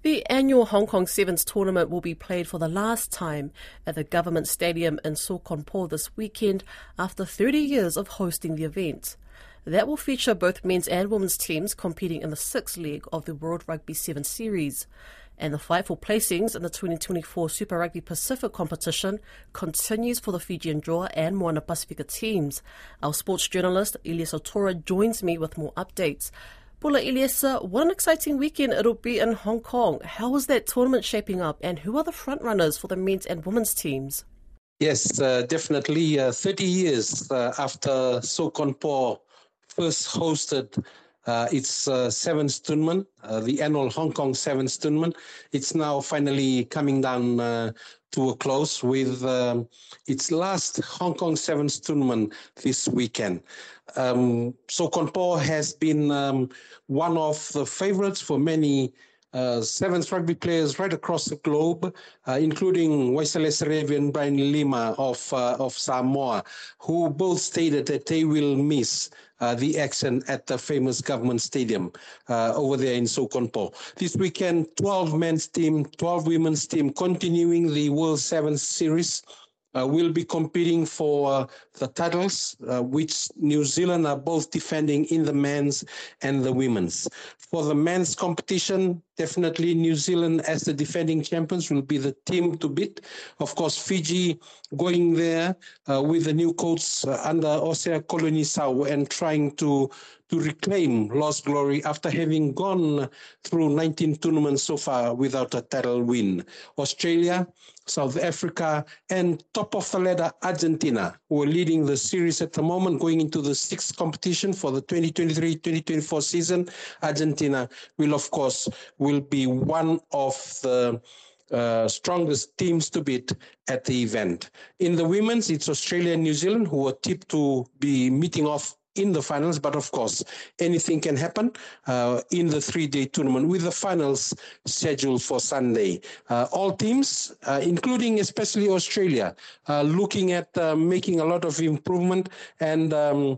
The annual Hong Kong Sevens tournament will be played for the last time at the Government Stadium in Sokonpo this weekend after 30 years of hosting the event. That will feature both men's and women's teams competing in the sixth leg of the World Rugby Sevens series. And the fight for placings in the 2024 Super Rugby Pacific competition continues for the Fijian Drua and Moana Pasifika teams. Our sports journalist, Elias Otora, joins me with more updates. Bula Eliasa, what an exciting weekend it'll be in Hong Kong. How is that tournament shaping up and who are the front runners for the men's and women's teams? Yes, definitely 30 years after Sokonpo first hosted its Sevens tournament, the annual Hong Kong Sevens tournament. It's now finally coming down to a close with its last Hong Kong Sevens tournament this weekend. Sokonpo has been one of the favorites for many Sevens rugby players right across the globe, including Waisale Serevi and Brian Lima of Samoa, who both stated that they will miss the action at the famous Government Stadium over there in Sokonpo. This weekend, 12 men's team, 12 women's team, continuing the World Sevens series. Will be competing for the titles, which New Zealand are both defending in the men's and the women's. For the men's competition, definitely New Zealand as the defending champions will be the team to beat. Of course, Fiji going there with the new coach under Osea Kolonisau and trying to reclaim lost glory after having gone through 19 tournaments so far without a title win. Australia, South Africa, and top of the ladder, Argentina, who are leading the series at the moment, going into the sixth competition for the 2023-2024 season. Argentina will be one of the strongest teams to beat at the event. In the women's, it's Australia and New Zealand who are tipped to be meeting off in the finals, but of course, anything can happen in the three-day tournament with the finals scheduled for Sunday. All teams, including especially Australia, looking at making a lot of improvement, and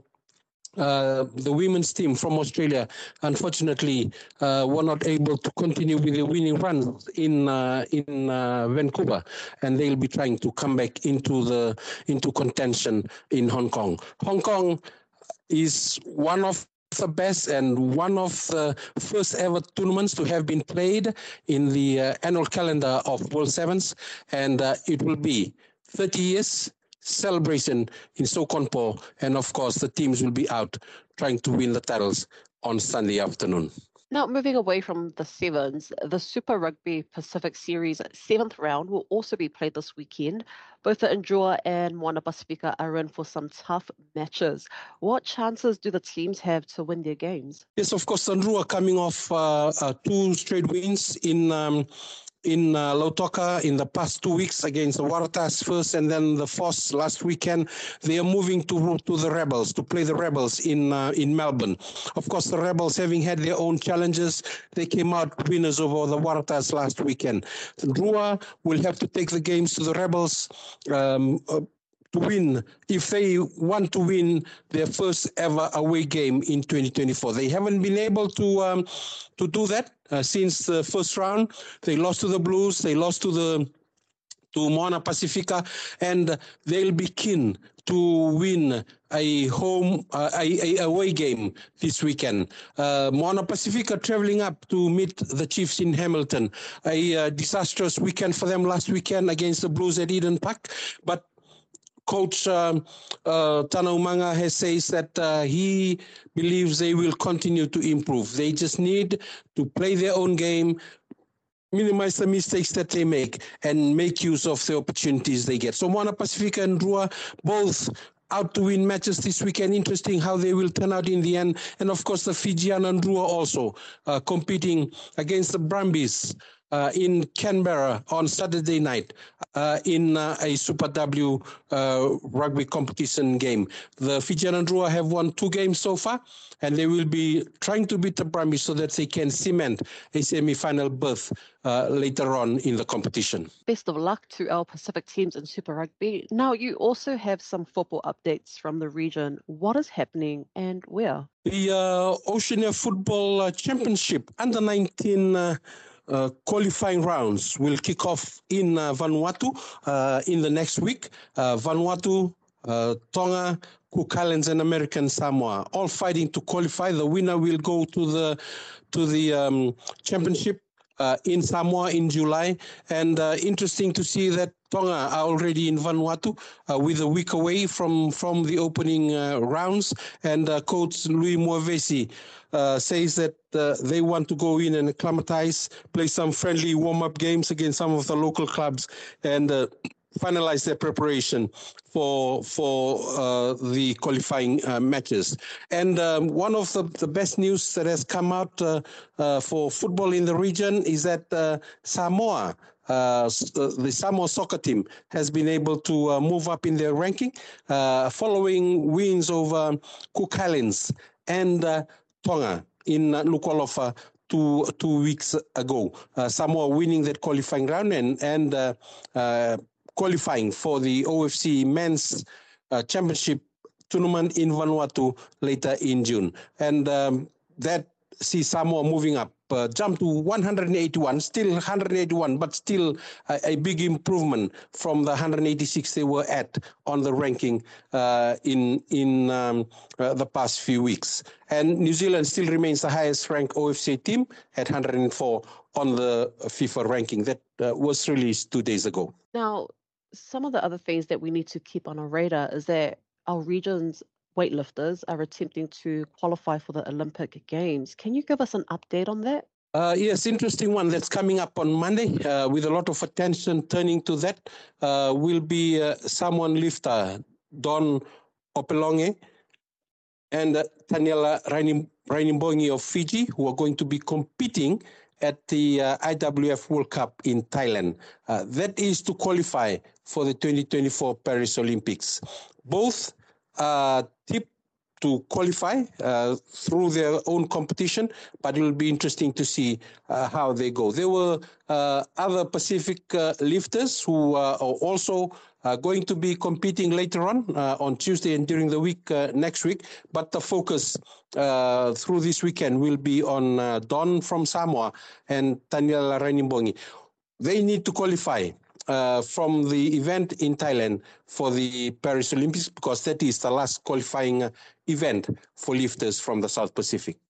the women's team from Australia, unfortunately, were not able to continue with the winning run in Vancouver, and they'll be trying to come back into contention in Hong Kong. Hong Kong is one of the best and one of the first ever tournaments to have been played in the annual calendar of World Sevens, and it will be 30 years celebration in Sokonpo, and of course the teams will be out trying to win the titles on Sunday afternoon. Now, moving away from the Sevens, the Super Rugby Pacific Series 7th round will also be played this weekend. Both the Ndrua and Moana Pasifika are in for some tough matches. What chances do the teams have to win their games? Yes, of course, the Ndrua coming off 2 straight wins in Lautoka in the past 2 weeks against the Waratahs first and then the Force last weekend. They are moving to the Rebels, to play the Rebels in Melbourne. Of course, the Rebels, having had their own challenges, they came out winners over the Waratahs last weekend. The Drua will have to take the games to the Rebels to win, if they want to win their first ever away game in 2024. They haven't been able to do that since the first round. They lost to the Blues, they lost to Moana Pasifika, and they'll be keen to win a away game this weekend. Moana Pasifika traveling up to meet the Chiefs in Hamilton. A disastrous weekend for them last weekend against the Blues at Eden Park, but Coach Tana Umanga has says that he believes they will continue to improve. They just need to play their own game, minimize the mistakes that they make, and make use of the opportunities they get. So Moana Pasifika and Drua both out to win matches this weekend. Interesting how they will turn out in the end. And of course, the Fijian and Drua also competing against the Brumbies in Canberra on Saturday night in a Super W rugby competition game. The Fijian and Drua have won 2 games so far, and they will be trying to beat the Brumbies so that they can cement a semi-final berth later on in the competition. Best of luck to our Pacific teams in Super Rugby. Now, you also have some football updates from the region. What is happening and where? The Oceania Football Championship under 19 qualifying rounds will kick off in Vanuatu in the next week. Vanuatu, Tonga, Cook Islands, and American Samoa, all fighting to qualify. The winner will go to the championship in Samoa in July. And interesting to see that Tonga are already in Vanuatu with a week away from the opening rounds. And coach Louis Muavesi says that they want to go in and acclimatize, play some friendly warm-up games against some of the local clubs, and finalize their preparation for the qualifying matches. And one of the best news that has come out for football in the region is that Samoa, the Samoa soccer team, has been able to move up in their ranking following wins over Cook Islands and Tonga in Nuku'alofa 2 weeks ago. Samoa winning that qualifying round and qualifying for the OFC Men's Championship tournament in Vanuatu later in June. And that sees Samoa moving up, jump to 181, still 181, but still a big improvement from the 186 they were at on the ranking in the past few weeks. And New Zealand still remains the highest ranked OFC team at 104 on the FIFA ranking that was released 2 days ago. Now, some of the other things that we need to keep on our radar is that our region's weightlifters are attempting to qualify for the Olympic Games. Can you give us an update on that? Yes, interesting one that's coming up on Monday with a lot of attention turning to that will be Samoan lifter Don Opelonge and Daniela Rainimbongi of Fiji, who are going to be competing at the IWF World Cup in Thailand. That is to qualify for the 2024 Paris Olympics. Both tipped to qualify through their own competition, but it will be interesting to see how they go. There were other Pacific lifters who are also going to be competing later on Tuesday and during the week next week, but the focus through this weekend will be on Don from Samoa and Daniela Rainimbongi. They need to qualify from the event in Thailand for the Paris Olympics because that is the last qualifying event for lifters from the South Pacific.